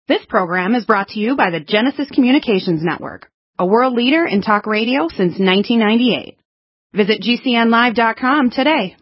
This program is brought to you by the Genesis Communications Network, a world leader in talk radio since 1998. Visit GCNlive.com today.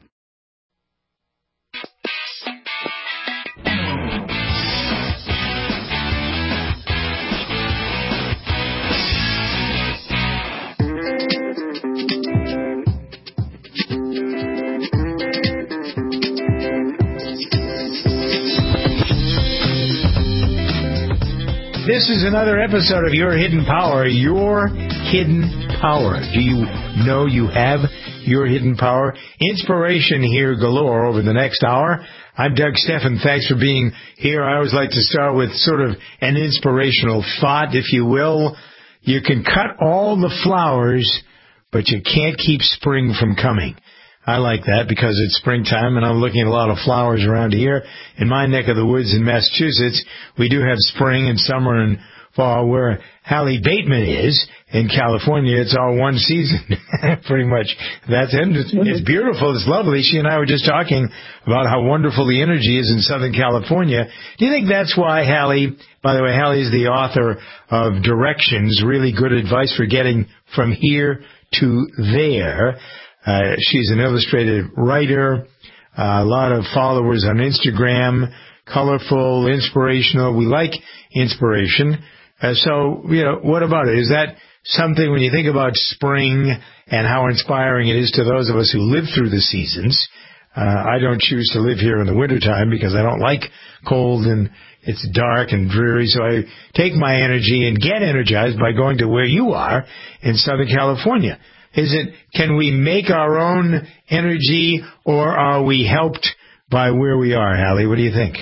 This is another episode of Your Hidden Power. Your Hidden Power. Do you know you have your hidden power? Inspiration here galore over the next hour. I'm Doug Steffen. Thanks for being here. I always like to start with sort of an inspirational thought, if you will. You can cut all the flowers, but you can't keep spring from coming. I like that because it's springtime, and I'm looking at a lot of flowers around here. In my neck of the woods in Massachusetts, we do have spring and summer and fall. Where Hallie Bateman is in California, it's all one season, pretty much. That's it. It's beautiful. It's lovely. She and I were just talking about how wonderful the energy is in Southern California. Do you think that's why Hallie, by the way, Hallie is the author of Directions, really good advice for getting from here to there. She's an illustrated writer, a lot of followers on Instagram, colorful, inspirational. We like inspiration. So, what about it? Is that something when you think about spring and how inspiring it is to those of us who live through the seasons? I don't choose to live here in the wintertime because I don't like cold and it's dark and dreary. So I take my energy and get energized by going to where you are in Southern California. Can we make our own energy, or are we helped by where we are, Hallie? What do you think?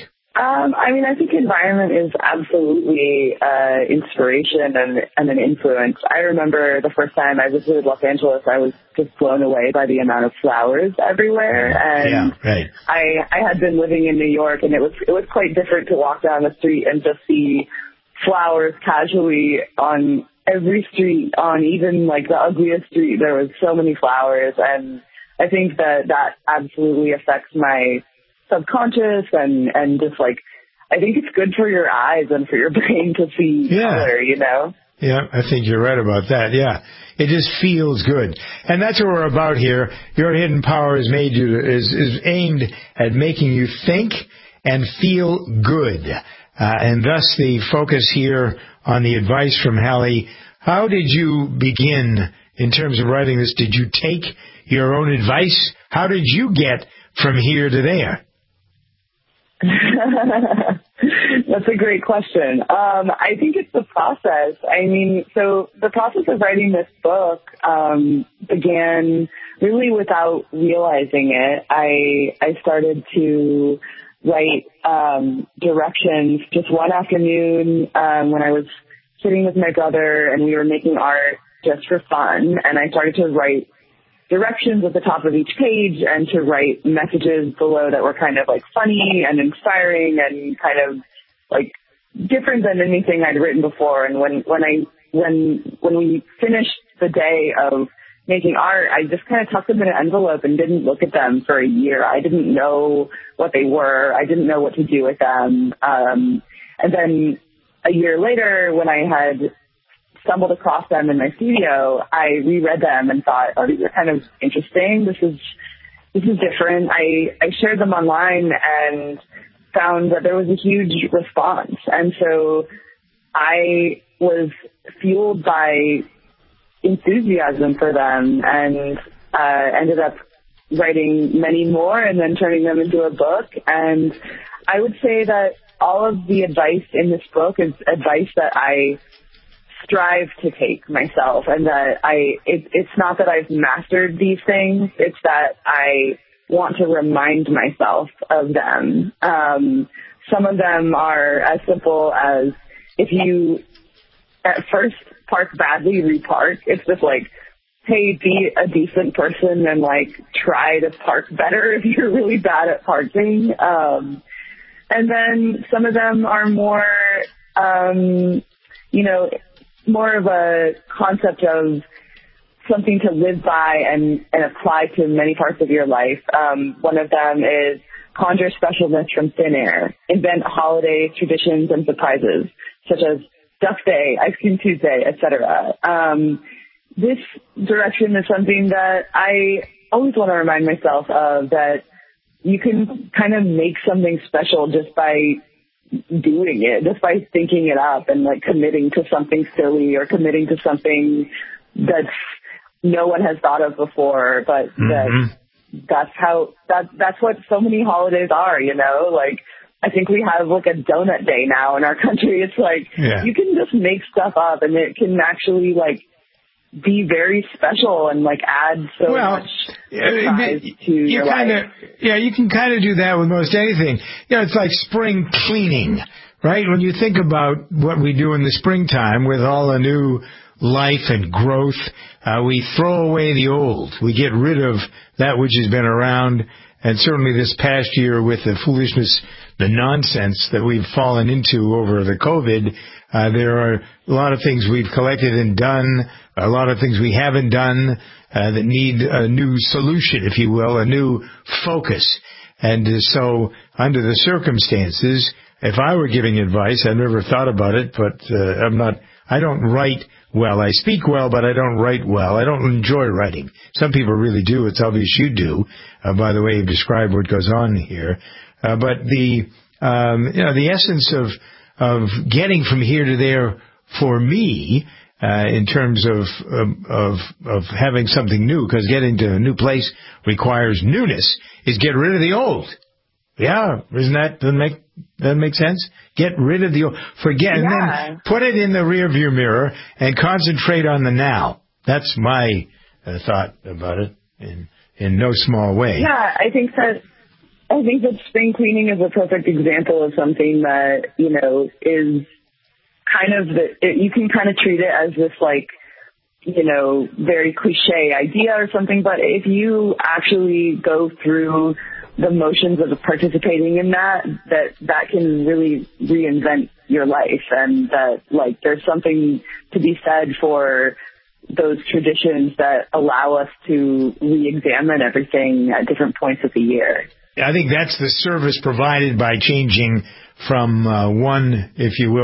I think environment is absolutely inspiration and an influence. I remember the first time I visited Los Angeles, I was just blown away by the amount of flowers everywhere. And yeah, right. I had been living in New York, and it was quite different to walk down the street and just see flowers casually on every street, on even like the ugliest street. There was so many flowers, and I think that absolutely affects my subconscious and just like, I think it's good for your eyes and for your brain to see color, Yeah, I think you're right about that. Yeah, it just feels good, and that's what we're about here. Your Hidden Power is aimed at making you think and feel good, and thus the focus here on the advice from Hallie. How did you begin in terms of writing this? Did you take your own advice? How did you get from here to there? That's a great question. I think it's the process. So the process of writing this book began really without realizing it. I started to write directions just one afternoon when I was sitting with my brother, and we were making art just for fun. And I started to write directions at the top of each page and to write messages below that were kind of like funny and inspiring and kind of like different than anything I'd written before. And when we finished the day of making art, I just kind of tucked them in an envelope and didn't look at them for a year. I didn't know what they were. I didn't know what to do with them. And then a year later, when I had stumbled across them in my studio, I reread them and thought, oh, these are kind of interesting. This is different. I shared them online and found that there was a huge response. And so I was fueled by enthusiasm for them and ended up writing many more and then turning them into a book. And I would say that all of the advice in this book is advice that I strive to take myself, and that it's not that I've mastered these things, it's that I want to remind myself of them. Some of them are as simple as, if you at first park badly, repark. It's just like, hey, be a decent person and like try to park better if you're really bad at parking. And then some of them are more, more of a concept of something to live by and apply to many parts of your life. One of them is conjure specialness from thin air, invent holiday traditions and surprises, such as Duck Day, Ice Cream Tuesday, etc. This direction is something that I always want to remind myself of, that you can kind of make something special just by doing it, just by thinking it up and like committing to something silly or committing to something that's no one has thought of before, but that's what so many holidays are, you know, like I think we have like a donut day now in our country. It's like, you can just make stuff up and it can actually like be very special and like add so much surprise to your life. You can kind of do that with most anything. You know, it's like spring cleaning, right? When you think about what we do in the springtime with all the new life and growth, we throw away the old. We get rid of that which has been around. And certainly this past year with the foolishness, the nonsense that we've fallen into over the COVID, there are a lot of things we've collected and done, a lot of things we haven't done that need a new solution, if you will, a new focus. And so under the circumstances, if I were giving advice, I never thought about it, but I don't write well. I speak well, but I don't write well. I don't enjoy writing. Some people really do. It's obvious you do, by the way you describe what goes on here. But the essence of getting from here to there for me, in terms of having something new, because getting to a new place requires newness, is get rid of the old. Yeah, doesn't make sense? Get rid of the old. Forget, and then put it in the rearview mirror and concentrate on the now. That's my thought about it in no small way. Yeah, I think that spring cleaning is a perfect example of something that, you know, is kind of you can kind of treat it as this like, you know, very cliche idea or something, but if you actually go through the motions of participating in that can really reinvent your life, and that like there's something to be said for those traditions that allow us to re-examine everything at different points of the year. I think that's the service provided by changing from one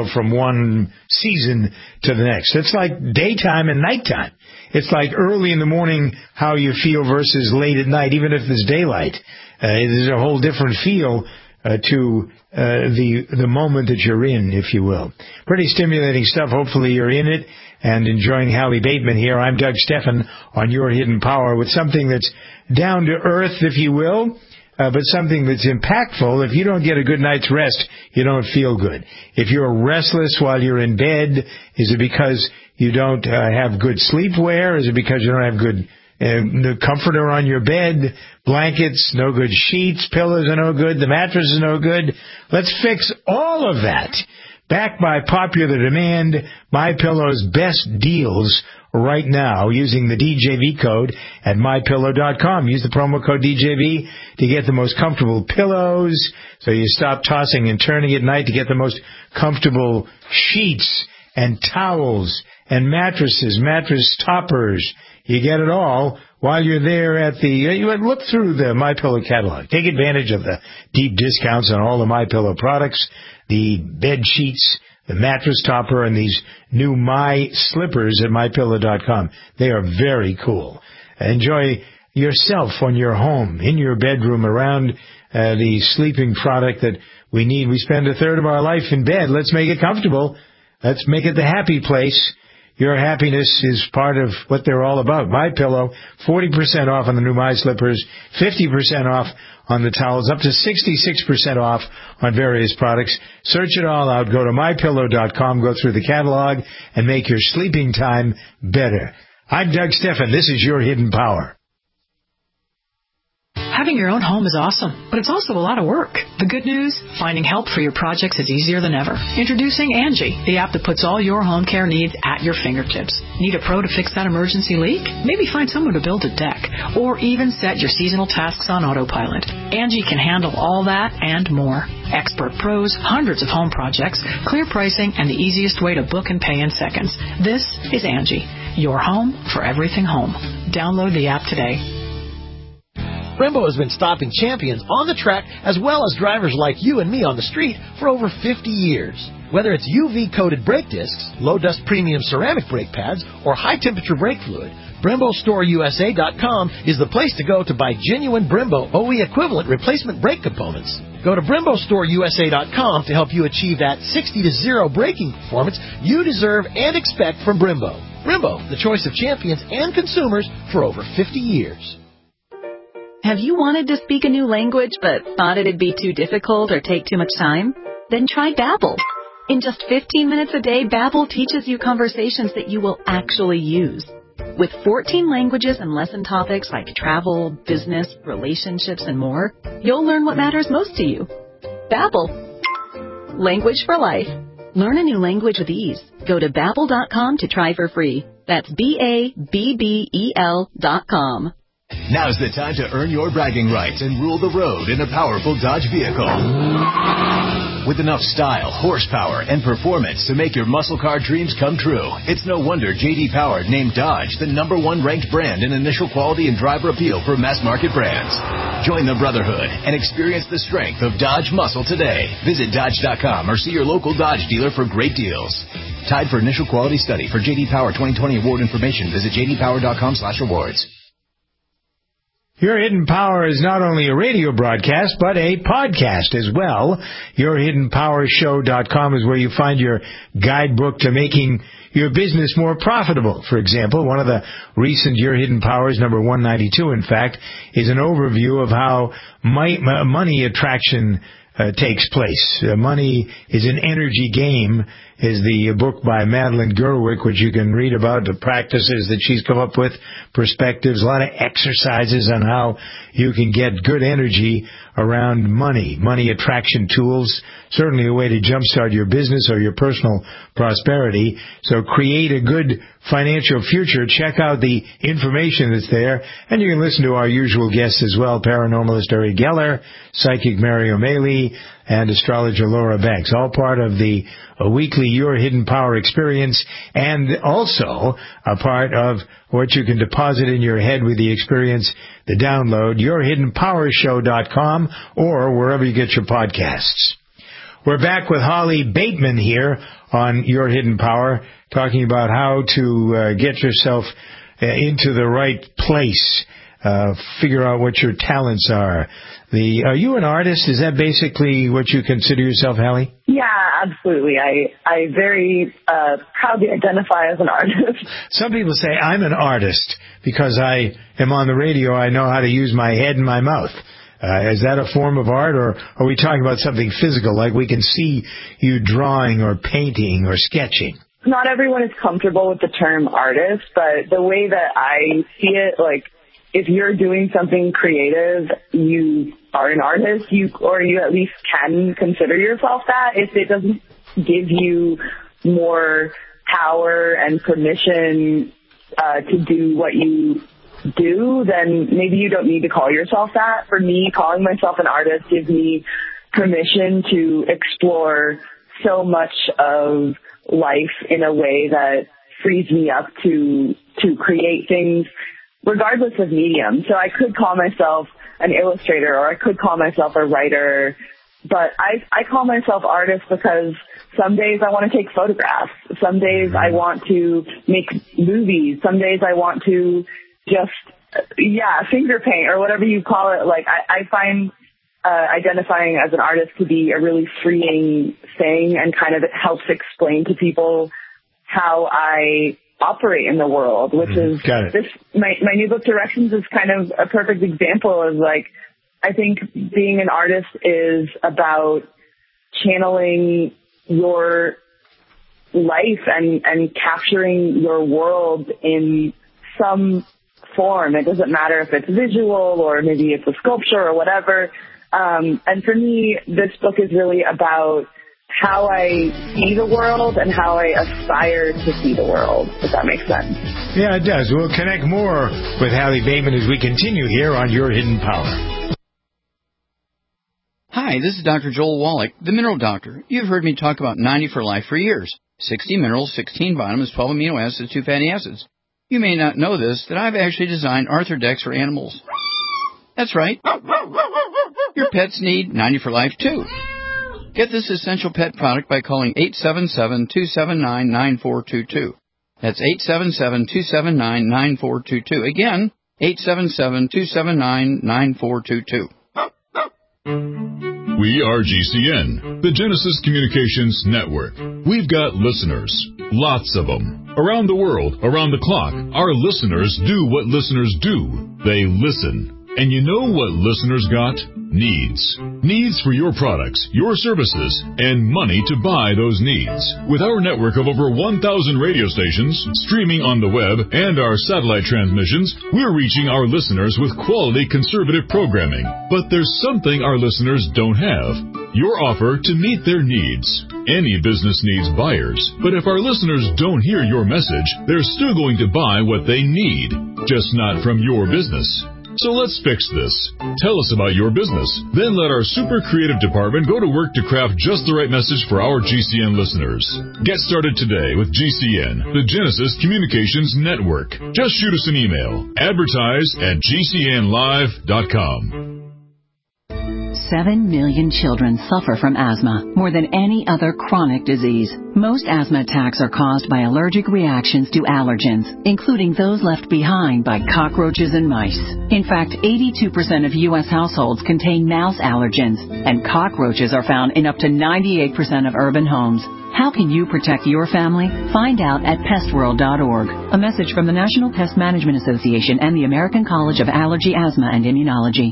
season to the next. It's like daytime and nighttime. It's like early in the morning how you feel versus late at night, even if there's daylight. There's a whole different feel to the moment that you're in, if you will. Pretty stimulating stuff. Hopefully you're in it and enjoying Hallie Bateman here. I'm Doug Stephan on Your Hidden Power with something that's down to earth, if you will. But something that's impactful. If you don't get a good night's rest, you don't feel good. If you're restless while you're in bed, is it because you don't have good sleepwear? Is it because you don't have good the comforter on your bed, blankets, no good sheets, pillows are no good, the mattress is no good? Let's fix all of that. Backed by popular demand, MyPillow's best deals right now using the DJV code at MyPillow.com. Use the promo code DJV to get the most comfortable pillows, so you stop tossing and turning at night, to get the most comfortable sheets and towels and mattresses, mattress toppers. You get it all while you're there at you look through the MyPillow catalog. Take advantage of the deep discounts on all the MyPillow products, the bed sheets, the mattress topper, and these new My Slippers at MyPillow.com. They are very cool. Enjoy yourself on your home, in your bedroom, around the sleeping product that we need. We spend a third of our life in bed. Let's make it comfortable. Let's make it the happy place. Your happiness is part of what they're all about. MyPillow, 40% off on the new My Slippers, 50% off on the towels, up to 66% off on various products. Search it all out. Go to MyPillow.com, go through the catalog, and make your sleeping time better. I'm Doug Stephan. This is Your Hidden Power. Having your own home is awesome, but it's also a lot of work. The good news? Finding help for your projects is easier than ever. Introducing Angie, the app that puts all your home care needs at your fingertips. Need a pro to fix that emergency leak? Maybe find someone to build a deck, or even set your seasonal tasks on autopilot. Angie can handle all that and more. Expert pros, hundreds of home projects, clear pricing, and the easiest way to book and pay in seconds. This is Angie, your home for everything home. Download the app today. Brembo has been stopping champions on the track as well as drivers like you and me on the street for over 50 years. Whether it's UV-coated brake discs, low-dust premium ceramic brake pads, or high-temperature brake fluid, BremboStoreUSA.com is the place to go to buy genuine Brembo OE equivalent replacement brake components. Go to BremboStoreUSA.com to help you achieve that 60-0 braking performance you deserve and expect from Brembo. Brembo, the choice of champions and consumers for over 50 years. Have you wanted to speak a new language but thought it'd be too difficult or take too much time? Then try Babbel. In just 15 minutes a day, Babbel teaches you conversations that you will actually use. With 14 languages and lesson topics like travel, business, relationships, and more, you'll learn what matters most to you. Babbel. Language for life. Learn a new language with ease. Go to Babbel.com to try for free. That's Babbel.com. Now's the time to earn your bragging rights and rule the road in a powerful Dodge vehicle. With enough style, horsepower, and performance to make your muscle car dreams come true, it's no wonder J.D. Power named Dodge the #1 ranked brand in initial quality and driver appeal for mass market brands. Join the brotherhood and experience the strength of Dodge muscle today. Visit Dodge.com or see your local Dodge dealer for great deals. Tied for initial quality study. For J.D. Power 2020 award information, visit jdpower.com/awards. Your Hidden Power is not only a radio broadcast, but a podcast as well. YourHiddenPowerShow.com is where you find your guidebook to making your business more profitable. For example, one of the recent Your Hidden Powers, number 192, in fact, is an overview of how money attraction takes place. Money is an energy game is the book by Madeline Gerwick, which you can read about, the practices that she's come up with, perspectives, a lot of exercises on how you can get good energy around money attraction tools, certainly a way to jumpstart your business or your personal prosperity. So create a good financial future. Check out the information that's there, and you can listen to our usual guests as well, paranormalist Uri Geller, psychic Mary O'Malley, and astrologer Laura Banks, all part of the weekly Your Hidden Power experience, and also a part of what you can deposit in your head with the experience, the download, YourHiddenPowerShow.com, or wherever you get your podcasts. We're back with Holly Bateman here on Your Hidden Power, talking about how to get yourself into the right place, figure out what your talents are. Are you an artist? Is that basically what you consider yourself, Hallie? Yeah, absolutely. I very proudly identify as an artist. Some people say I'm an artist because I am on the radio. I know how to use my head and my mouth. Is that a form of art, or are we talking about something physical, like we can see you drawing or painting or sketching? Not everyone is comfortable with the term artist, but the way that I see it, like, if you're doing something creative, you are an artist, or you at least can consider yourself that. If it doesn't give you more power and permission to do what you do, then maybe you don't need to call yourself that. For me, calling myself an artist gives me permission to explore so much of life in a way that frees me up to create things regardless of medium. So I could call myself an illustrator, or I could call myself a writer, but I call myself artist because some days I want to take photographs. Some days I want to make movies. Some days I want to just, finger paint or whatever you call it. Like, I find identifying as an artist to be a really freeing thing, and kind of it helps explain to people how I operate in the world, which is this. My new book, Directions, is kind of a perfect example of, like, I think being an artist is about channeling your life and capturing your world in some form. It doesn't matter if it's visual or maybe it's a sculpture or whatever. And for me, this book is really about how I see the world and how I aspire to see the world, if that makes sense. Yeah, it does. We'll connect more with Hallie Bateman as we continue here on Your Hidden Power. Hi, this is Dr. Joel Wallach, the Mineral Doctor. You've heard me talk about 90 for Life for years. 60 minerals, 16 vitamins, 12 amino acids, 2 fatty acids. You may not know this, that I've actually designed Arthur decks for animals. That's right. Your pets need 90 for Life, too. Get this essential pet product by calling 877-279-9422. That's 877-279-9422. Again, 877-279-9422. We are GCN, the Genesis Communications Network. We've got listeners, lots of them. Around the world, around the clock, our listeners do what listeners do. They listen. And you know what listeners got? Needs. Needs for your products, your services, and money to buy those needs. With our network of over 1,000 radio stations, streaming on the web, and our satellite transmissions, we're reaching our listeners with quality conservative programming. But there's something our listeners don't have. Your offer to meet their needs. Any business needs buyers, but if our listeners don't hear your message, they're still going to buy what they need, just not from your business. So let's fix this. Tell us about your business. Then let our super creative department go to work to craft just the right message for our GCN listeners. Get started today with GCN, the Genesis Communications Network. Just shoot us an email. Advertise@gcnlive.com. 7 million children suffer from asthma, more than any other chronic disease. Most asthma attacks are caused by allergic reactions to allergens, including those left behind by cockroaches and mice. In fact, 82% of U.S. households contain mouse allergens, and cockroaches are found in up to 98% of urban homes. How can you protect your family? Find out at pestworld.org. A message from the National Pest Management Association and the American College of Allergy, Asthma, and Immunology.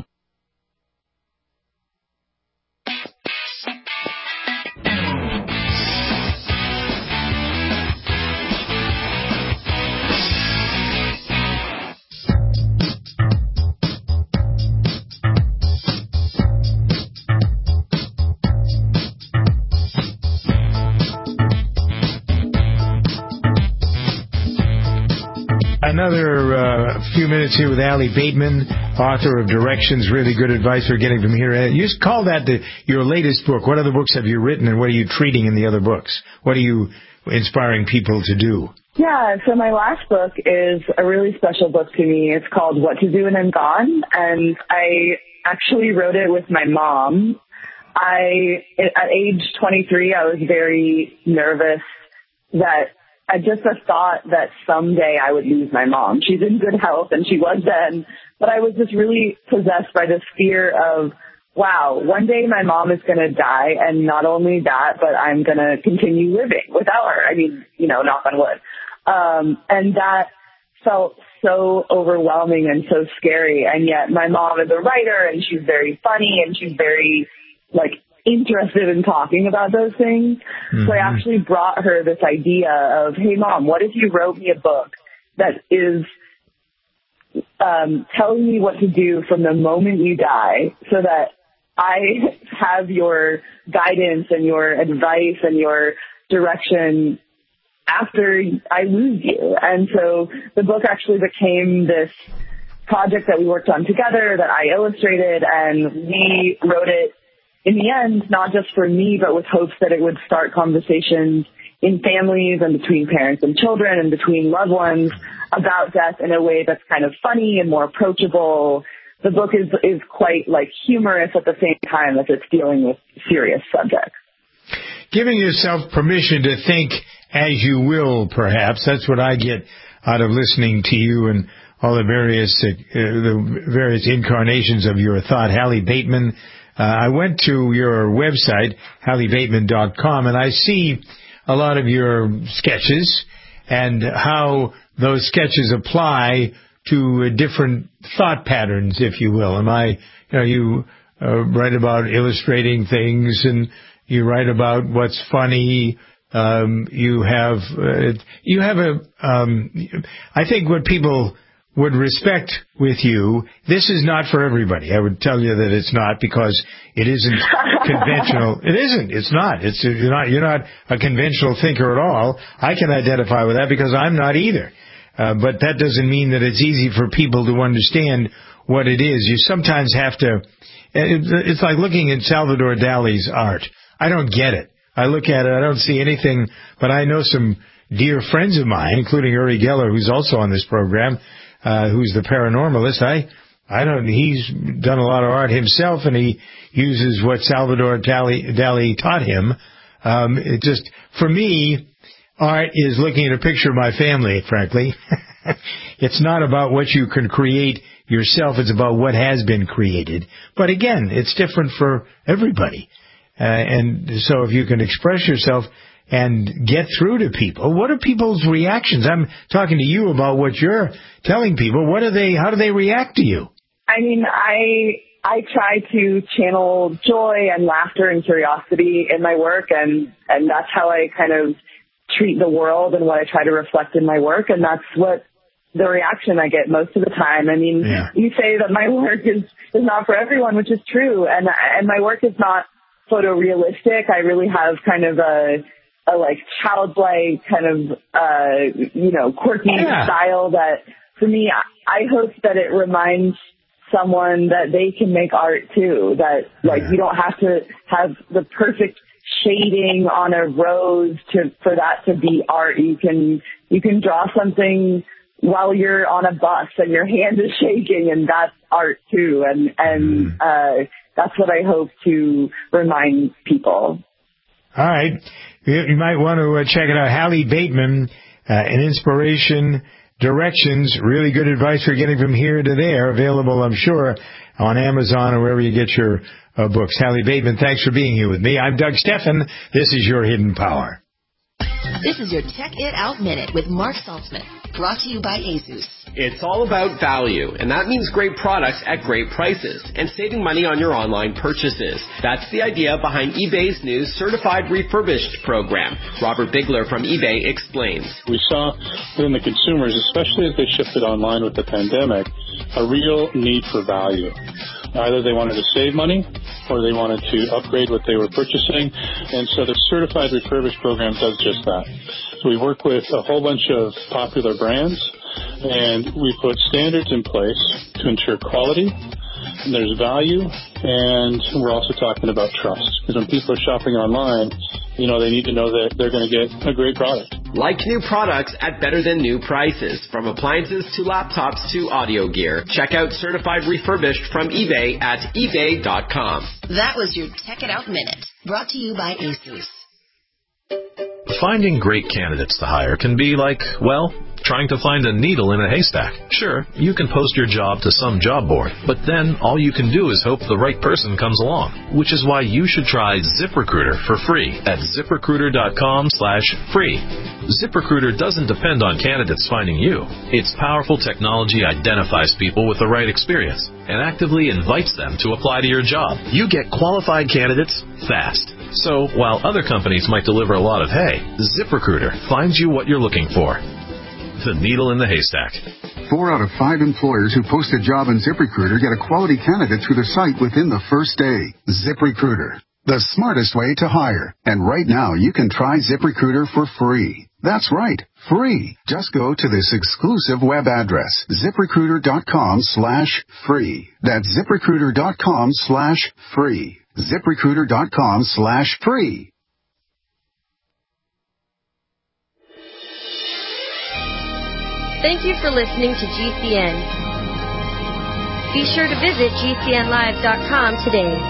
Another few minutes here with Allie Bateman, author of Directions, really good advice we're getting from here. You call that your latest book. What other books have you written, and what are you treating in the other books? What are you inspiring people to do? Yeah, so my last book is a really special book to me. It's called What to Do When I'm Gone, and I actually wrote it with my mom. At age 23, I was very nervous that I just thought that someday I would lose my mom. She's in good health, and she was then, but I was just really possessed by this fear of, wow, one day my mom is going to die, and not only that, but I'm going to continue living without her. I mean, knock on wood. And that felt so overwhelming and so scary, and yet my mom is a writer, and she's very funny, and she's very, interested in talking about those things. Mm-hmm. So I actually brought her this idea of, hey, Mom, what if you wrote me a book that is telling me what to do from the moment you die so that I have your guidance and your advice and your direction after I lose you. And so the book actually became this project that we worked on together that I illustrated, and we wrote it in the end, not just for me, but with hopes that it would start conversations in families and between parents and children and between loved ones about death in a way that's kind of funny and more approachable. The book is quite humorous at the same time as it's dealing with serious subjects. Giving yourself permission to think as you will, perhaps. That's what I get out of listening to you and all the various incarnations of your thought. Hallie Bateman. I went to your website, HallieBateman.com, and I see a lot of your sketches and how those sketches apply to different thought patterns, if you will. You write about illustrating things, and you write about what's funny. I think what people would respect with you, this is not for everybody. I would tell you that it's not, because it isn't conventional. It isn't. It's not. You're not a conventional thinker at all. I can identify with that because I'm not either. But that doesn't mean that it's easy for people to understand what it is. You sometimes have to, it's like looking at Salvador Dali's art. I don't get it. I look at it, I don't see anything, but I know some dear friends of mine, including Uri Geller, who's also on this program, who's the paranormalist. He's done a lot of art himself, and he uses what Salvador Dali taught him. It just, for me, art is looking at a picture of my family, frankly. It's not about what you can create yourself. It's about what has been created. But again, it's different for everybody. And so if you can express yourself and get through to people, what are people's reactions? I'm talking to you about what you're telling people. How do they react to you? I mean, I try to channel joy and laughter and curiosity in my work, and that's how I kind of treat the world and what I try to reflect in my work, and that's what the reaction I get most of the time. I mean, You say that my work is not for everyone, which is true, and my work is not photorealistic. I really have kind of a like childlike kind of quirky style that, for me, I hope that it reminds someone that they can make art too, that like you don't have to have the perfect shading on a rose for that to be art. You can draw something while you're on a bus and your hand is shaking, and that's art too, and that's what I hope to remind people. All right. You might want to check it out. Hallie Bateman, an inspiration, directions, really good advice for getting from here to there. Available, I'm sure, on Amazon or wherever you get your books. Hallie Bateman, thanks for being here with me. I'm Doug Steffen. This is Your Hidden Power. This is your Tech It Out Minute with Mark Saltzman, brought to you by ASUS. It's all about value, and that means great products at great prices and saving money on your online purchases. That's the idea behind eBay's new Certified Refurbished program. Robert Bigler from eBay explains. We saw within the consumers, especially as they shifted online with the pandemic, a real need for value. Either they wanted to save money or they wanted to upgrade what they were purchasing, and so the Certified Refurbished program does just that. So we work with a whole bunch of popular brands, and we put standards in place to ensure quality, and there's value, and we're also talking about trust. Because when people are shopping online, they need to know that they're going to get a great product. Like new products at better than new prices, from appliances to laptops to audio gear. Check out Certified Refurbished from eBay at ebay.com. That was your Tech It Out Minute, brought to you by ASUS. Finding great candidates to hire can be like, trying to find a needle in a haystack. Sure, you can post your job to some job board, but then all you can do is hope the right person comes along, which is why you should try ZipRecruiter for free at ZipRecruiter.com/free. ZipRecruiter doesn't depend on candidates finding you. Its powerful technology identifies people with the right experience and actively invites them to apply to your job. You get qualified candidates fast. So while other companies might deliver a lot of hay, ZipRecruiter finds you what you're looking for. The needle in the haystack. 4 out of 5 employers who post a job in ZipRecruiter get a quality candidate through the site within the first day. ZipRecruiter, the smartest way to hire. And right now, you can try ZipRecruiter for free. That's right, free. Just go to this exclusive web address, ZipRecruiter.com/free. That's ZipRecruiter.com/free. ZipRecruiter.com/free. Thank you for listening to GCN. Be sure to visit GCNlive.com today.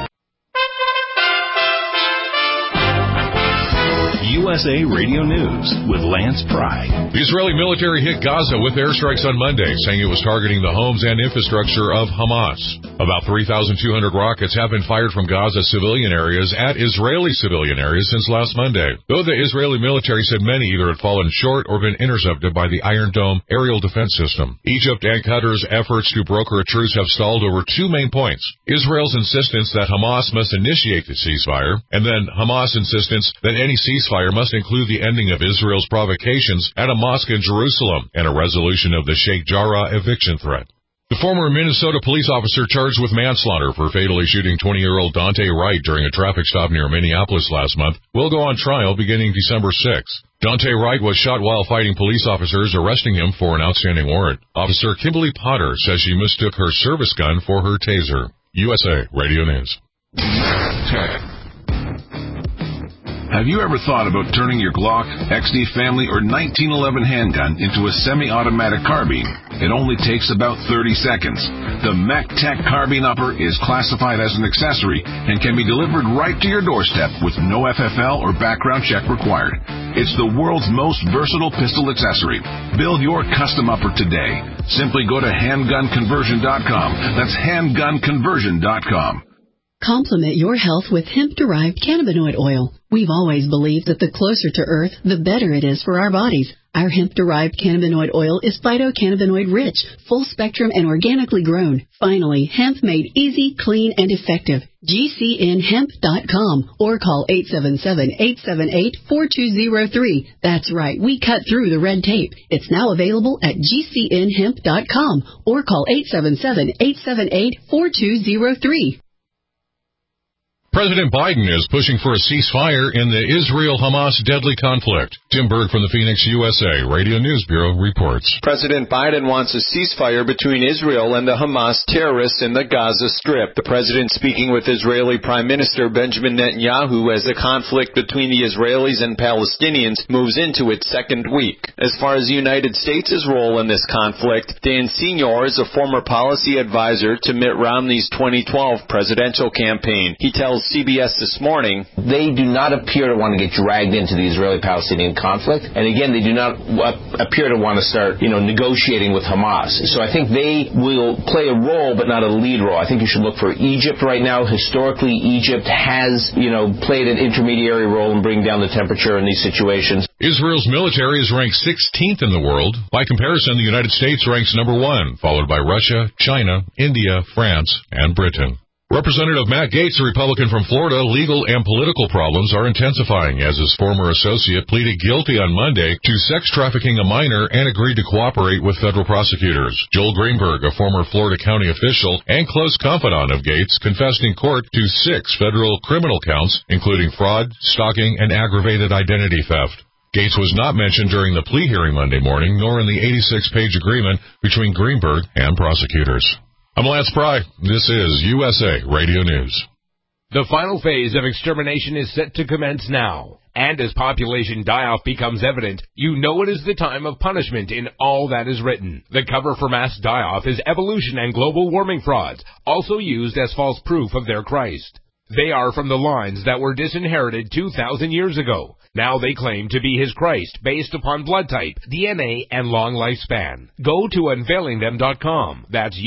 USA Radio News with Lance Pry. The Israeli military hit Gaza with airstrikes on Monday, saying it was targeting the homes and infrastructure of Hamas. About 3,200 rockets have been fired from Gaza's civilian areas at Israeli civilian areas since last Monday, though the Israeli military said many either had fallen short or been intercepted by the Iron Dome aerial defense system. Egypt and Qatar's efforts to broker a truce have stalled over 2 main points: Israel's insistence that Hamas must initiate the ceasefire, and then Hamas' insistence that any ceasefire must include the ending of Israel's provocations at a mosque in Jerusalem and a resolution of the Sheikh Jarrah eviction threat. The former Minnesota police officer charged with manslaughter for fatally shooting 20-year-old Dante Wright during a traffic stop near Minneapolis last month will go on trial beginning December 6th. Dante Wright was shot while fighting police officers arresting him for an outstanding warrant. Officer Kimberly Potter says she mistook her service gun for her taser. USA Radio News. Have you ever thought about turning your Glock, XD Family, or 1911 handgun into a semi-automatic carbine? It only takes about 30 seconds. The MacTech Carbine Upper is classified as an accessory and can be delivered right to your doorstep with no FFL or background check required. It's the world's most versatile pistol accessory. Build your custom upper today. Simply go to handgunconversion.com. That's handgunconversion.com. Complement your health with hemp-derived cannabinoid oil. We've always believed that the closer to Earth, the better it is for our bodies. Our hemp-derived cannabinoid oil is phytocannabinoid-rich, full-spectrum, and organically grown. Finally, hemp made easy, clean, and effective. GCNhemp.com or call 877-878-4203. That's right, we cut through the red tape. It's now available at GCNhemp.com or call 877-878-4203. President Biden is pushing for a ceasefire in the Israel-Hamas deadly conflict. Tim Berg from the Phoenix, USA Radio News Bureau reports. President Biden wants a ceasefire between Israel and the Hamas terrorists in the Gaza Strip. The president speaking with Israeli Prime Minister Benjamin Netanyahu as the conflict between the Israelis and Palestinians moves into its second week. As far as the United States' role in this conflict, Dan Senior is a former policy advisor to Mitt Romney's 2012 presidential campaign. He tells CBS This Morning, they do not appear to want to get dragged into the Israeli-Palestinian conflict. And again, they do not appear to want to start, negotiating with Hamas. So I think they will play a role, but not a lead role. I think you should look for Egypt right now. Historically, Egypt has, played an intermediary role in bringing down the temperature in these situations. Israel's military is ranked 16th in the world. By comparison, the United States ranks number 1, followed by Russia, China, India, France, and Britain. Representative Matt Gaetz, a Republican from Florida, legal and political problems are intensifying as his former associate pleaded guilty on Monday to sex trafficking a minor and agreed to cooperate with federal prosecutors. Joel Greenberg, a former Florida county official and close confidant of Gaetz, confessed in court to 6 federal criminal counts, including fraud, stalking, and aggravated identity theft. Gaetz was not mentioned during the plea hearing Monday morning, nor in the 86-page agreement between Greenberg and prosecutors. I'm Lance Pry. This is USA Radio News. The final phase of extermination is set to commence now. And as population die-off becomes evident, you know it is the time of punishment in all that is written. The cover for mass die-off is evolution and global warming frauds, also used as false proof of their Christ. They are from the lines that were disinherited 2,000 years ago. Now they claim to be his Christ based upon blood type, DNA, and long lifespan. Go to unveilingthem.com. That's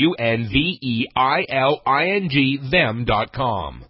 UNVEILING them.com.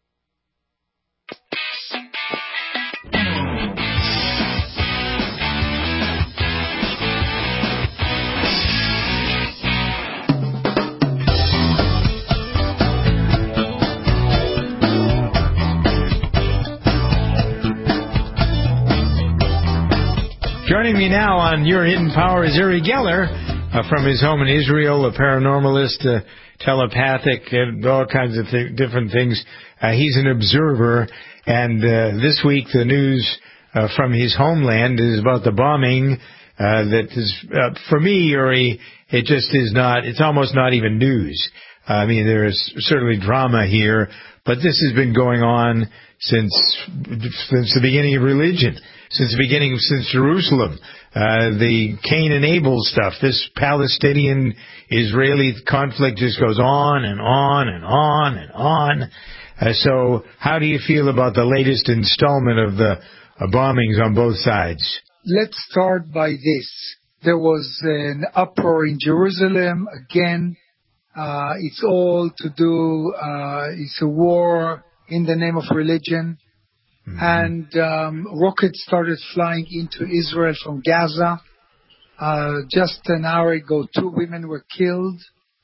Joining me now on Your Hidden Power is Uri Geller from his home in Israel, a paranormalist, telepathic, and all kinds of different things. He's an observer, and this week the news from his homeland is about the bombing that is, for me, Uri, it just is not, it's almost not even news. I mean, there is certainly drama here, but this has been going on since the beginning of religion. Since Jerusalem, the Cain and Abel stuff, this Palestinian-Israeli conflict just goes on and on and on and on. So how do you feel about the latest installment of the bombings on both sides? Let's start by this. There was an uproar in Jerusalem. Again, it's all to do, it's a war in the name of religion. And rockets started flying into Israel from Gaza. Just an hour ago, 2 women were killed.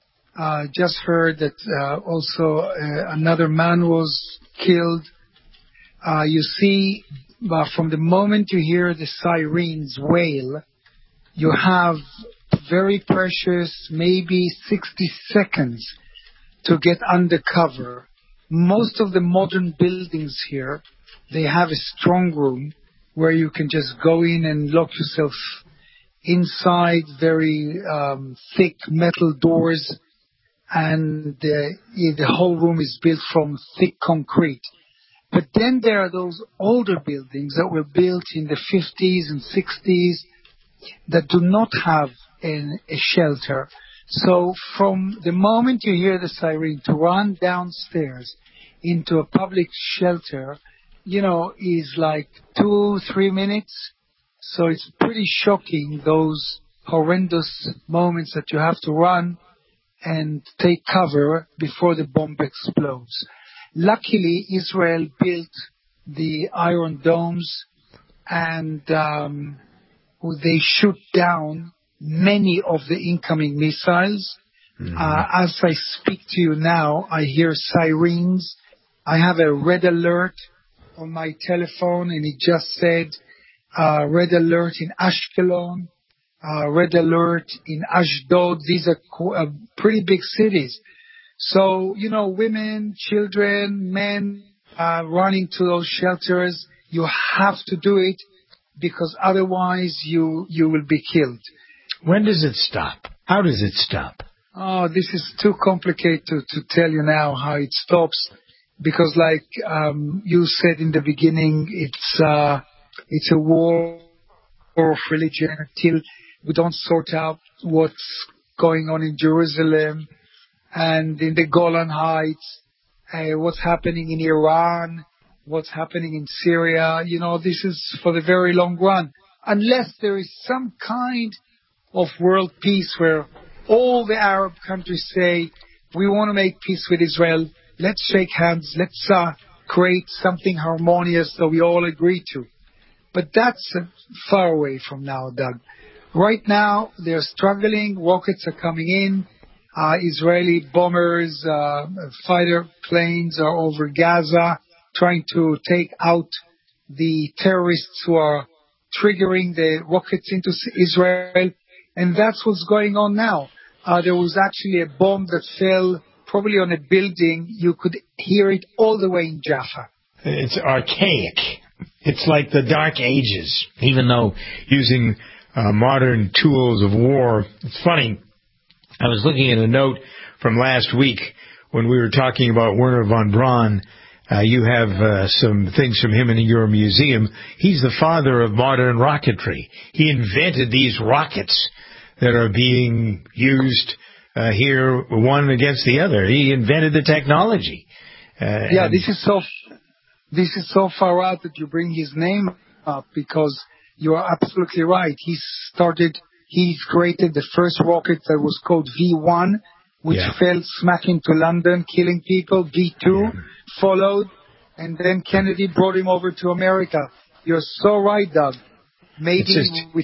Just heard that also another man was killed. You see, from the moment you hear the sirens wail, you have very precious, maybe 60 seconds to get under cover. Most of the modern buildings here, they have a strong room where you can just go in and lock yourself inside, very thick metal doors, and the whole room is built from thick concrete. But then there are those older buildings that were built in the 50s and 60s that do not have a shelter. So from the moment you hear the siren, to run downstairs into a public shelter, is like 2-3 minutes. So it's pretty shocking, those horrendous moments that you have to run and take cover before the bomb explodes. Luckily, Israel built the Iron Domes, and they shoot down many of the incoming missiles. Mm-hmm. As I speak to you now, I hear sirens. I have a red alert on my telephone, and it just said red alert in Ashkelon, red alert in Ashdod. These are pretty big cities. So, women, children, men running to those shelters. You have to do it because otherwise you will be killed. When does it stop? How does it stop? Oh, this is too complicated to tell you now how it stops. Because like you said in the beginning, it's a war of religion until we don't sort out what's going on in Jerusalem and in the Golan Heights, what's happening in Iran, what's happening in Syria. This is for the very long run. Unless there is some kind of world peace where all the Arab countries say, we want to make peace with Israel. Let's shake hands. Let's create something harmonious that we all agree to. But that's far away from now, Doug. Right now, they're struggling. Rockets are coming in. Israeli bombers, fighter planes are over Gaza, trying to take out the terrorists who are triggering the rockets into Israel. And that's what's going on now. There was actually a bomb that fell probably on a building. You could hear it all the way in Jaffa. It's archaic. It's like the Dark Ages, even though using modern tools of war. It's funny. I was looking at a note from last week when we were talking about Werner von Braun. You have some things from him in your museum. He's the father of modern rocketry. He invented these rockets that are being used here, one against the other. He invented the technology. This is so far out that you bring his name up, because you are absolutely right. He created the first rocket that was called V1, which fell smack into London, killing people. V2 followed, and then Kennedy brought him over to America. You're so right, Doug. Maybe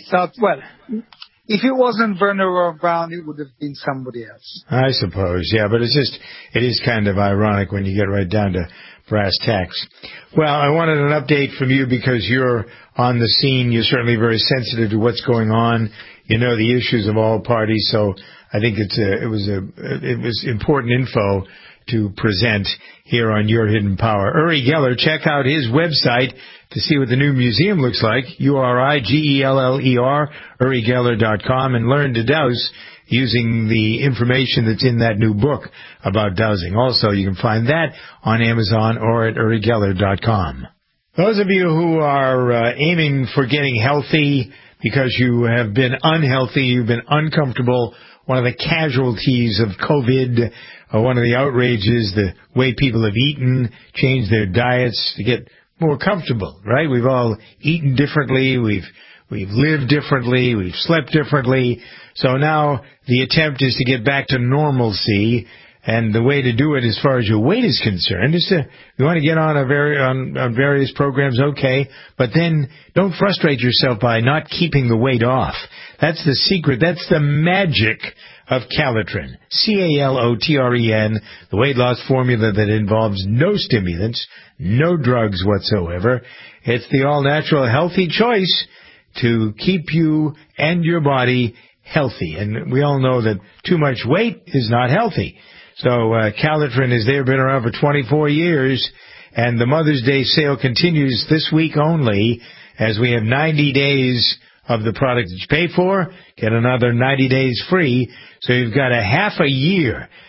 if it wasn't Werner von Braun, it would have been somebody else. I suppose, but it is kind of ironic when you get right down to brass tacks. Well, I wanted an update from you because you're on the scene. You're certainly very sensitive to what's going on. You know the issues of all parties, so I think it was important info to present here on Your Hidden Power. Uri Geller, check out his website to see what the new museum looks like, URIGELLER, UriGeller.com, and learn to douse using the information that's in that new book about dowsing. Also, you can find that on Amazon or at UriGeller.com. Those of you who are aiming for getting healthy because you have been unhealthy, you've been uncomfortable, one of the casualties of COVID, one of the outrages, the way people have eaten, changed their diets to get more comfortable, right? We've all eaten differently, we've lived differently, we've slept differently. So now the attempt is to get back to normalcy, and the way to do it as far as your weight is concerned is to, you want to get on on various programs, okay, but then don't frustrate yourself by not keeping the weight off. That's the secret. That's the magic of Calitrin. Calotren, the weight loss formula that involves no stimulants, no drugs whatsoever. It's the all-natural healthy choice to keep you and your body healthy. And we all know that too much weight is not healthy. So Calitrin is there, been around for 24 years, and the Mother's Day sale continues this week only, as we have 90 days of the product that you pay for, get another 90 days free, so you've got a half a year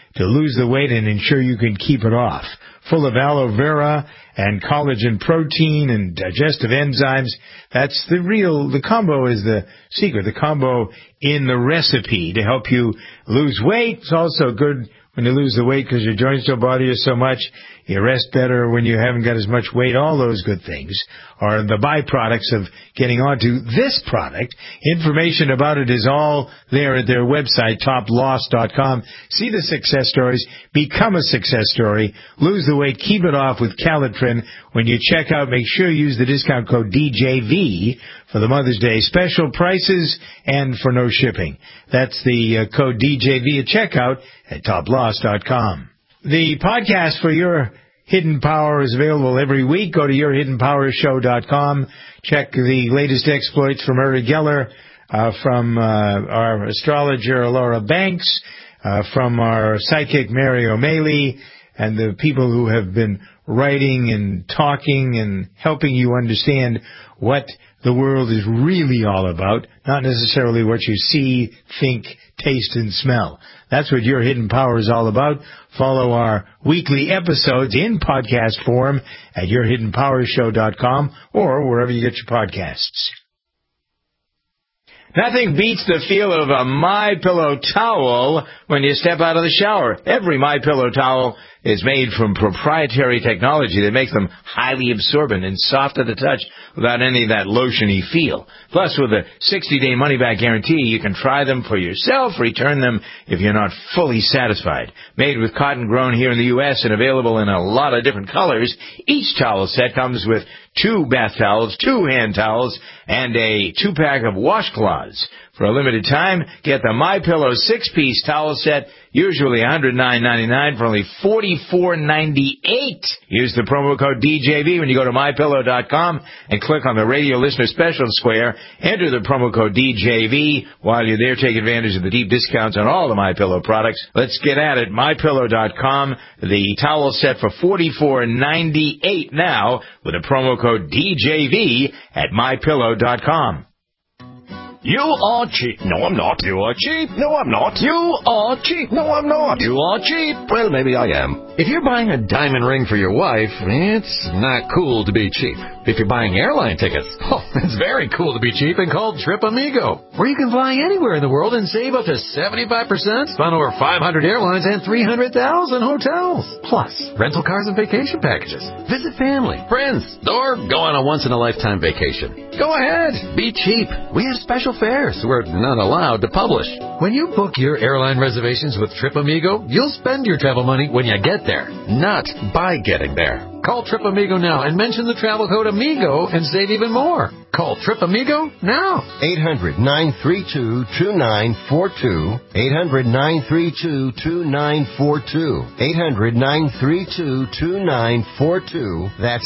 to lose the weight and ensure you can keep it off. Full of aloe vera and collagen protein and digestive enzymes. That's the combo is the secret. The combo in the recipe to help you lose weight. It's also good when you lose the weight because your joints don't bother you so much. You rest better when you haven't got as much weight. All those good things are the byproducts of getting onto this product. Information about it is all there at their website, toploss.com. See the success stories. Become a success story. Lose the weight. Keep it off with Calitrin. When you check out, make sure you use the discount code DJV for the Mother's Day special prices and for no shipping. That's the code DJV at checkout at toploss.com. The podcast for Your Hidden Power is available every week. Go to yourhiddenpowershow.com. Check the latest exploits from Uri Geller, from our astrologer Laura Banks, from our psychic Mary O'Malley, and the people who have been writing and talking and helping you understand what the world is really all about, not necessarily what you see, think, taste, and smell. That's what Your Hidden Power is all about. Follow our weekly episodes in podcast form at yourhiddenpowershow.com or wherever you get your podcasts. Nothing beats the feel of a MyPillow towel when you step out of the shower. Every MyPillow towel is made from proprietary technology that makes them highly absorbent and soft to the touch without any of that lotiony feel. Plus, with a 60-day money-back guarantee, you can try them for yourself, return them if you're not fully satisfied. Made with cotton grown here in the U.S. and available in a lot of different colors, each towel set comes with 2 bath towels, 2 hand towels, and a 2-pack of washcloths. For a limited time, get the MyPillow 6-piece towel set, usually $109.99 for only $44.98. Use the promo code DJV when you go to MyPillow.com and click on the radio listener special square. Enter the promo code DJV. While you're there, take advantage of the deep discounts on all the MyPillow products. Let's get at it. MyPillow.com. The towel set for $44.98 now with a promo code DJV at MyPillow.com. You are cheap. No, I'm not. You are cheap. No, I'm not. You are cheap. No, I'm not. You are cheap. Well, maybe I am. If you're buying a diamond ring for your wife, it's not cool to be cheap. If you're buying airline tickets, it's very cool to be cheap and called Trip Amigo, where you can fly anywhere in the world and save up to 75% on over 500 airlines and 300,000 hotels. Plus, rental cars and vacation packages. Visit family, friends, or go on a once-in-a-lifetime vacation. Go ahead. Be cheap. We have special fares we're not allowed to publish. When you book your airline reservations with Trip Amigo, you'll spend your travel money when you get there, not by getting there. Call Trip Amigo now and mention the travel code AMIGO and save even more. Call Trip Amigo now. 800-932-2942. 800-932-2942. 800-932-2942. That's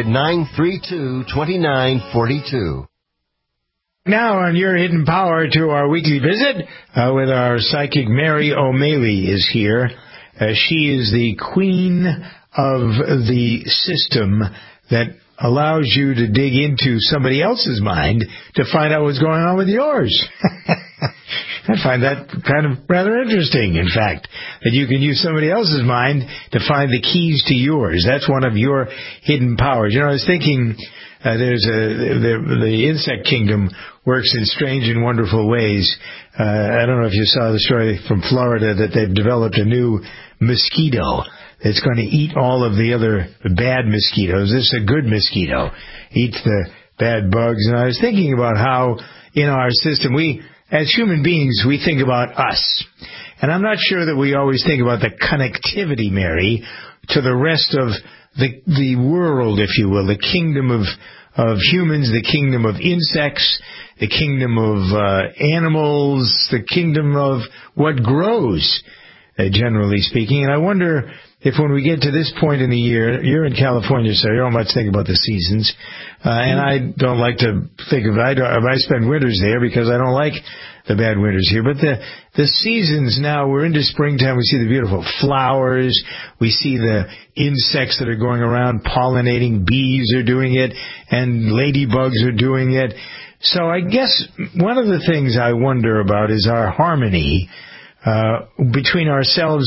800-932-2942. Now on Your Hidden Power to our weekly visit with our psychic Mary O'Malley is here. She is the queen of the system that allows you to dig into somebody else's mind to find out what's going on with yours. I find that kind of rather interesting, in fact, that you can use somebody else's mind to find the keys to yours. That's one of your hidden powers. You know, I was thinking the insect kingdom works in strange and wonderful ways. I don't know if you saw the story from Florida that they've developed a new mosquito. It's going to eat all of the other bad mosquitoes. This is a good mosquito. Eats the bad bugs. And I was thinking about how in our system, we, as human beings, we think about us. And I'm not sure that we always think about the connectivity, Mary, to the rest of the world, if you will, the kingdom of humans, the kingdom of insects, the kingdom of animals, the kingdom of what grows, generally speaking. And I wonder if when we get to this point in the year, you're in California, so you don't much think about the seasons, and I don't like to think of it. I spend winters there because I don't like the bad winters here. But the seasons now, we're into springtime. We see the beautiful flowers. We see the insects that are going around pollinating. Bees are doing it, and ladybugs are doing it. So I guess one of the things I wonder about is our harmony between ourselves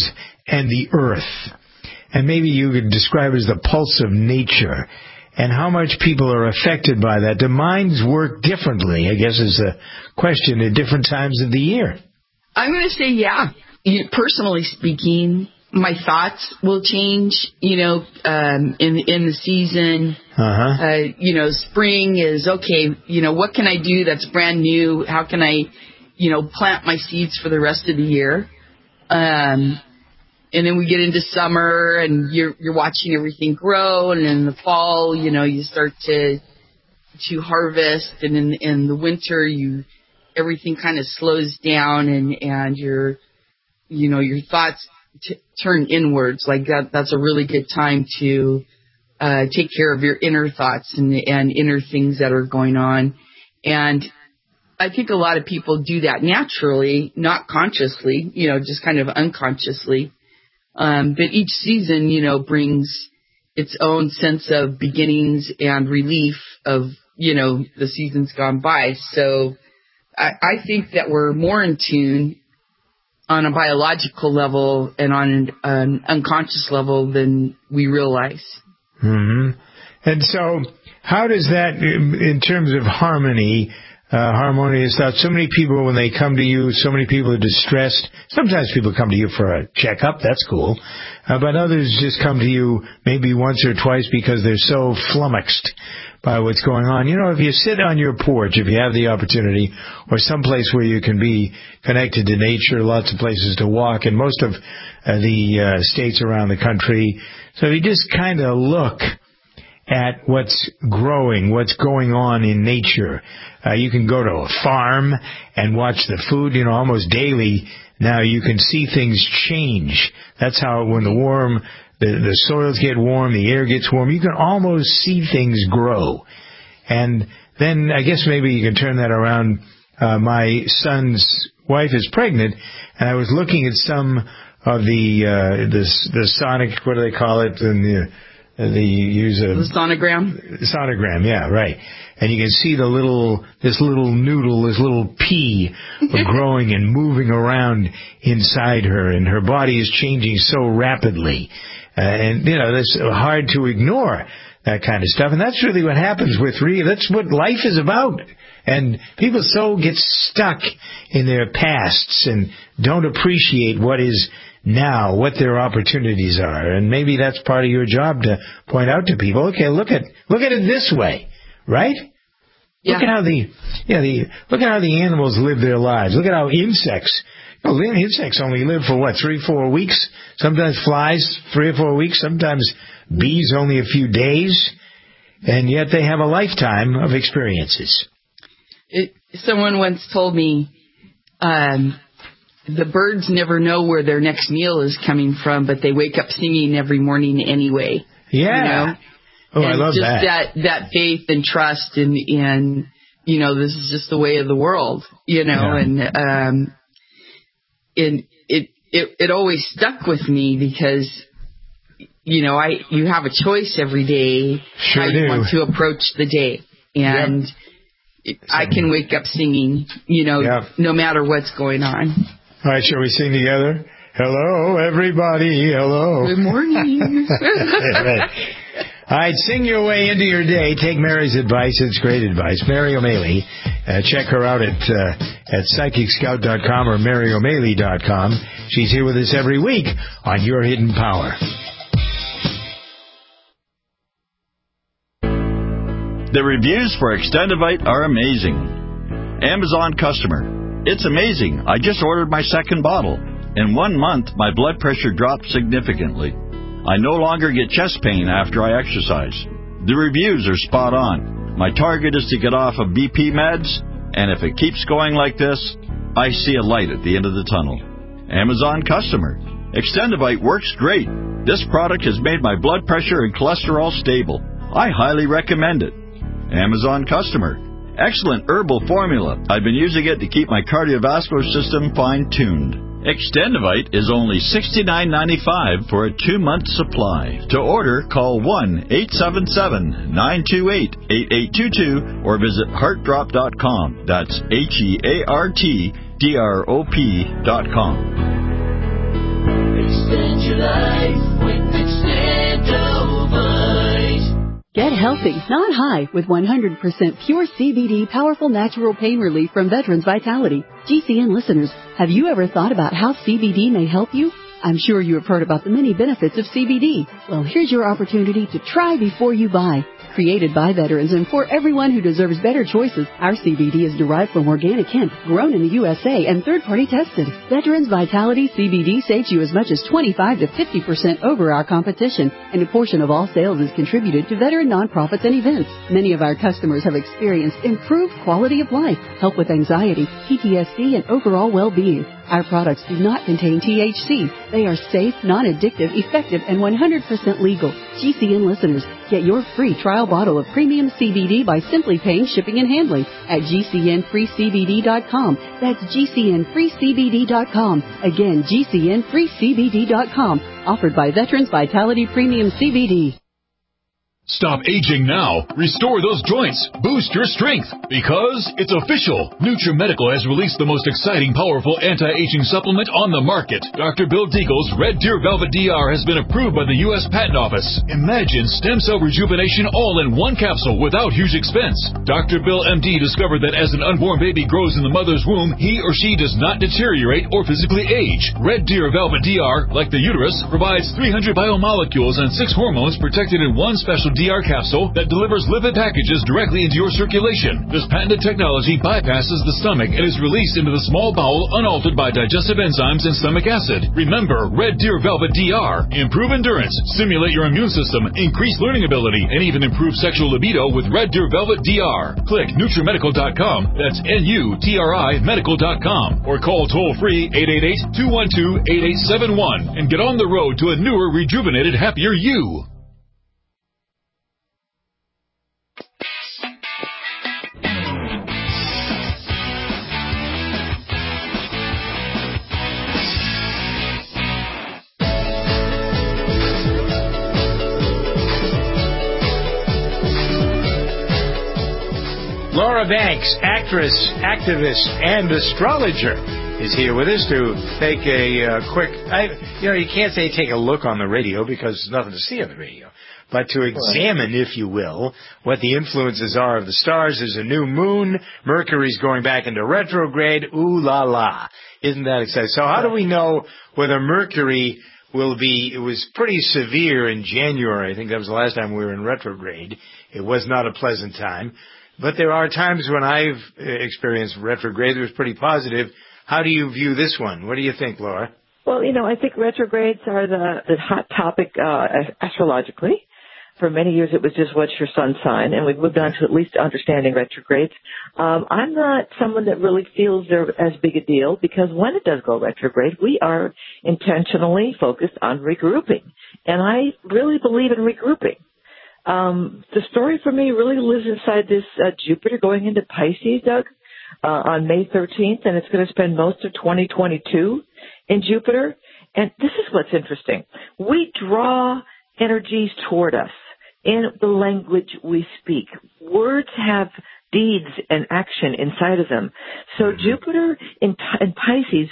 and the earth. And maybe you could describe it as the pulse of nature, and how much people are affected by that. Do minds work differently, I guess is the question, at different times of the year? I'm going to say, yeah. Personally speaking, my thoughts will change, in the season. Spring is, okay, what can I do that's brand new? How can I, plant my seeds for the rest of the year? And then we get into summer, and you're watching everything grow, and in the fall, you start to harvest, and in the winter, everything kind of slows down, and your thoughts turn inwards. Like that's a really good time to take care of your inner thoughts and inner things that are going on. And I think a lot of people do that naturally, not consciously, just kind of unconsciously. But each season, brings its own sense of beginnings and relief of, the seasons gone by. So I think that we're more in tune on a biological level and on an unconscious level than we realize. Mm-hmm. And so how does that, in terms of harmony, harmonious thoughts, so many people, when they come to you, so many people are distressed. Sometimes people come to you for a checkup, that's cool. But others just come to you maybe once or twice because they're so flummoxed by what's going on. If you sit on your porch, if you have the opportunity, or someplace where you can be connected to nature, lots of places to walk, in most of the states around the country. So if you just kind of look at what's growing, what's going on in nature. You can go to a farm and watch the food, almost daily. Now you can see things change. That's how when the soils get warm, the air gets warm, you can almost see things grow. And then I guess maybe you can turn that around. My son's wife is pregnant, and I was looking at some of the sonic, what do they call it, and they use the sonogram. Sonogram, yeah, right. And you can see this little pea growing and moving around inside her, and her body is changing so rapidly. And that's hard to ignore, that kind of stuff. And that's really what happens that's what life is about. And people so get stuck in their pasts and don't appreciate what is now, what their opportunities are. And maybe that's part of your job to point out to people, okay, look at it this way, right? Yeah. Look at how the animals live their lives. Look at how insects only live for 3-4 weeks. Sometimes flies 3 or 4 weeks, sometimes bees only a few days, and yet they have a lifetime of experiences. Someone once told me, the birds never know where their next meal is coming from, but they wake up singing every morning anyway. Yeah. Oh, and I love that. Just that faith and trust in this is just the way of the world, yeah. And it always stuck with me because, you have a choice every day how you want to approach the day. And I can wake up singing, no matter what's going on. All right, shall we sing together? Hello, everybody. Hello. Good morning. Right. All right, sing your way into your day. Take Mary's advice. It's great advice. Mary O'Malley. Check her out at PsychicScout.com or MaryO'Malley.com. She's here with us every week on Your Hidden Power. The reviews for Extendivite are amazing. Amazon customer. It's amazing. I just ordered my second bottle. In 1 month, my blood pressure dropped significantly. I no longer get chest pain after I exercise. The reviews are spot on. My target is to get off of BP meds, and if it keeps going like this, I see a light at the end of the tunnel. Amazon customer. Extendivite works great. This product has made my blood pressure and cholesterol stable. I highly recommend it. Amazon customer. Excellent herbal formula. I've been using it to keep my cardiovascular system fine-tuned. Extendivite is only $69.95 for a 2-month supply. To order, call 1-877-928-8822 or visit heartdrop.com. That's HEARTDROP.com. Extend your life with Extendovite. Get healthy, not high, with 100% pure CBD powerful natural pain relief from Veterans Vitality. GCN listeners, have you ever thought about how CBD may help you? I'm sure you have heard about the many benefits of CBD. Well, here's your opportunity to try before you buy. Created by veterans and for everyone who deserves better choices, our CBD is derived from organic hemp, grown in the USA, and third-party tested. Veterans Vitality CBD saves you as much as 25 to 50% over our competition, and a portion of all sales is contributed to veteran nonprofits and events. Many of our customers have experienced improved quality of life, help with anxiety, PTSD, and overall well-being. Our products do not contain THC. They are safe, non-addictive, effective, and 100% legal. GCN listeners, get your free trial bottle of premium CBD by simply paying shipping and handling at GCNFreeCBD.com. That's GCNFreeCBD.com. Again, GCNFreeCBD.com. Offered by Veterans Vitality Premium CBD. Stop aging now. Restore those joints. Boost your strength. Because it's official. NutriMedical has released the most exciting, powerful anti-aging supplement on the market. Dr. Bill Deagle's Red Deer Velvet DR has been approved by the U.S. Patent Office. Imagine stem cell rejuvenation all in one capsule without huge expense. Dr. Bill MD discovered that as an unborn baby grows in the mother's womb, he or she does not deteriorate or physically age. Red Deer Velvet DR, like the uterus, provides 300 biomolecules and 6 hormones protected in one special DR capsule that delivers lipid packages directly into your circulation. This patented technology bypasses the stomach and is released into the small bowel unaltered by digestive enzymes and stomach acid. Remember, Red Deer Velvet DR. Improve endurance, stimulate your immune system, increase learning ability, and even improve sexual libido with Red Deer Velvet DR. Click NutriMedical.com, that's NUTRI Medical.com, or call toll-free 888-212-8871 and get on the road to a newer, rejuvenated, happier you. Laura Banks, actress, activist, and astrologer, is here with us to take a quick, you can't say take a look on the radio because there's nothing to see on the radio, but to examine, if you will, what the influences are of the stars. There's a new moon. Mercury's going back into retrograde. Ooh la la. Isn't that exciting? So how do we know whether Mercury will be, it was pretty severe in January. I think that was the last time we were in retrograde. It was not a pleasant time. But there are times when I've experienced retrograde that was pretty positive. How do you view this one? What do you think, Laura? Well, I think retrogrades are the hot topic astrologically. For many years it was just what's your sun sign, and we've moved on to at least understanding retrogrades. I'm not someone that really feels they're as big a deal because when it does go retrograde, we are intentionally focused on regrouping. And I really believe in regrouping. The story for me really lives inside this Jupiter going into Pisces, Doug, on May 13th, and it's going to spend most of 2022 in Jupiter. And this is what's interesting. We draw energies toward us in the language we speak. Words have deeds and action inside of them. So Jupiter in Pisces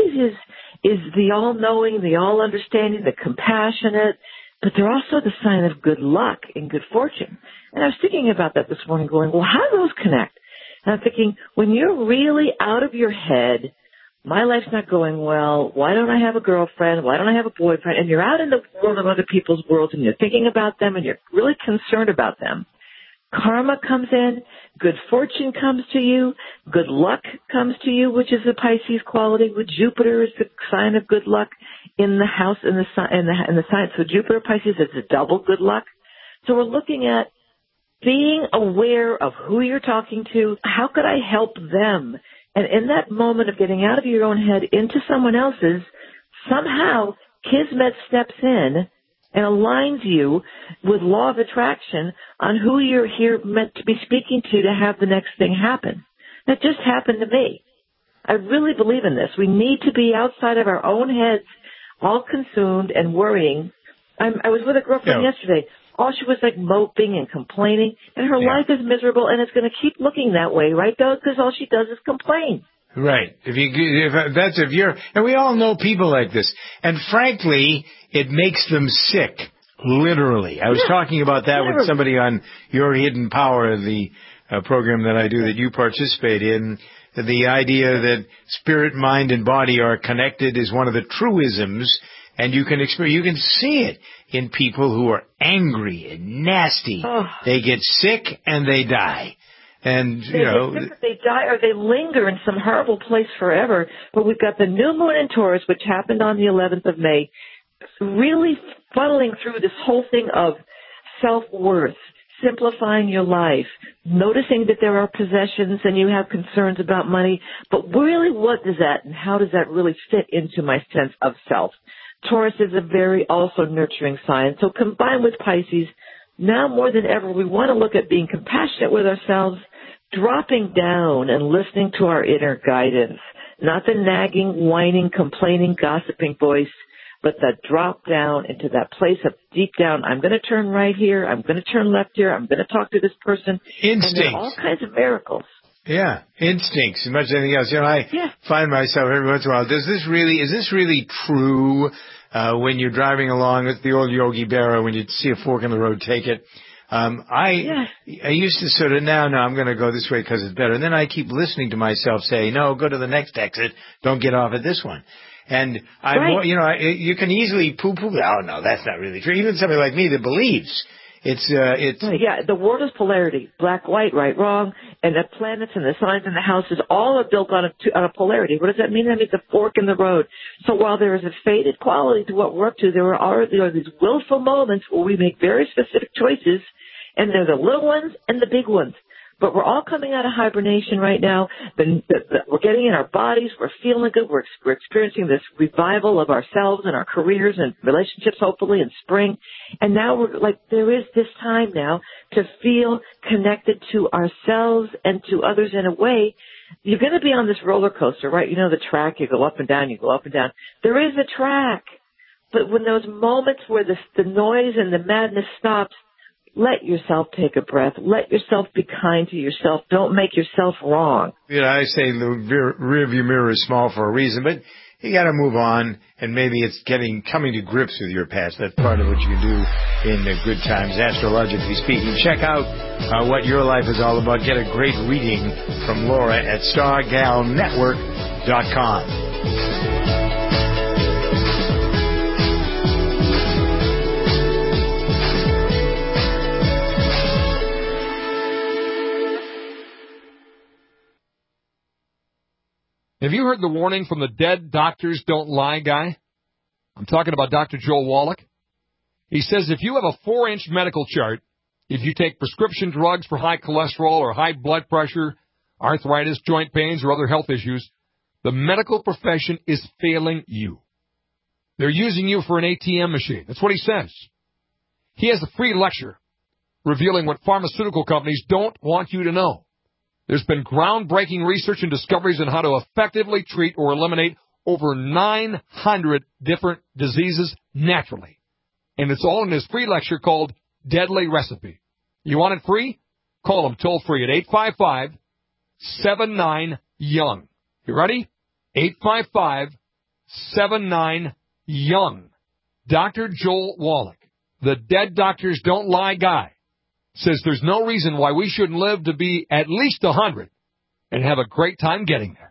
is the all-knowing, the all-understanding, the compassionate, but they're also the sign of good luck and good fortune. And I was thinking about that this morning going, well, how do those connect? And I'm thinking, when you're really out of your head, my life's not going well, why don't I have a girlfriend, why don't I have a boyfriend, and you're out in the world of other people's worlds and you're thinking about them and you're really concerned about them, karma comes in, good fortune comes to you, good luck comes to you, which is the Pisces quality, with Jupiter is the sign of good luck in the house, in the sign. So Jupiter Pisces is a double good luck. So we're looking at being aware of who you're talking to. How could I help them? And in that moment of getting out of your own head into someone else's, somehow Kismet steps in and aligns you with law of attraction on who you're here meant to be speaking to have the next thing happen. That just happened to me. I really believe in this. We need to be outside of our own heads, all consumed and worrying. I was with a girlfriend yesterday. All she was like moping and complaining, and her life is miserable, and it's going to keep looking that way, right, Doug? Because all she does is complain. Right. And we all know people like this. And frankly, it makes them sick. Literally. I was talking about that with somebody on Your Hidden Power, the program that I do that you participate in. The idea that spirit, mind, and body are connected is one of the truisms, and you can see it in people who are angry and nasty. Oh. They get sick and they die. And, they die or they linger in some horrible place forever. But we've got the new moon in Taurus, which happened on the 11th of May, really funneling through this whole thing of self-worth, simplifying your life, noticing that there are possessions and you have concerns about money, but really what does that and how does that really fit into my sense of self? Taurus is a very also nurturing sign. So combined with Pisces, now more than ever, we want to look at being compassionate with ourselves, dropping down and listening to our inner guidance, not the nagging, whining, complaining, gossiping voice, but that drop down into that place of deep down, I'm going to turn right here, I'm going to turn left here, I'm going to talk to this person. Instincts. And there are all kinds of miracles. Yeah, instincts as much as anything else. I find myself every once in a while, is this really true when you're driving along with the old Yogi Berra, when you see a fork in the road, take it? I used to sort of, no, I'm going to go this way because it's better. And then I keep listening to myself say, no, go to the next exit, don't get off at this one. And you can easily poo-poo. Oh no, that's not really true. Even somebody like me that believes the world is polarity, black, white, right, wrong, and the planets and the signs and the houses all are built on a polarity. What does that mean? That means a fork in the road. So while there is a faded quality to what we're up to, there are these willful moments where we make very specific choices, and they're the little ones and the big ones. But we're all coming out of hibernation right now. We're getting in our bodies. We're feeling good. We're experiencing this revival of ourselves and our careers and relationships, hopefully, in spring. And now we're like, there is this time now to feel connected to ourselves and to others in a way. You're going to be on this roller coaster, right? You know the track. You go up and down. You go up and down. There is a track. But when those moments where the noise and the madness stops, let yourself take a breath. Let yourself be kind to yourself. Don't make yourself wrong. I say the rearview mirror is small for a reason, but you got to move on, and maybe it's coming to grips with your past. That's part of what you can do in the good times, astrologically speaking. Check out what your life is all about. Get a great reading from Laura at StarGalNetwork.com. Have you heard the warning from the dead doctors don't lie guy? I'm talking about Dr. Joel Wallach. He says if you have a 4-inch medical chart, if you take prescription drugs for high cholesterol or high blood pressure, arthritis, joint pains, or other health issues, the medical profession is failing you. They're using you for an ATM machine. That's what he says. He has a free lecture revealing what pharmaceutical companies don't want you to know. There's been groundbreaking research and discoveries on how to effectively treat or eliminate over 900 different diseases naturally. And it's all in his free lecture called Deadly Recipe. You want it free? Call him toll free at 855-79-YOUNG. You ready? 855-79-YOUNG. Dr. Joel Wallach, the Dead Doctors Don't Lie guy, says there's no reason why we shouldn't live to be at least 100 and have a great time getting there.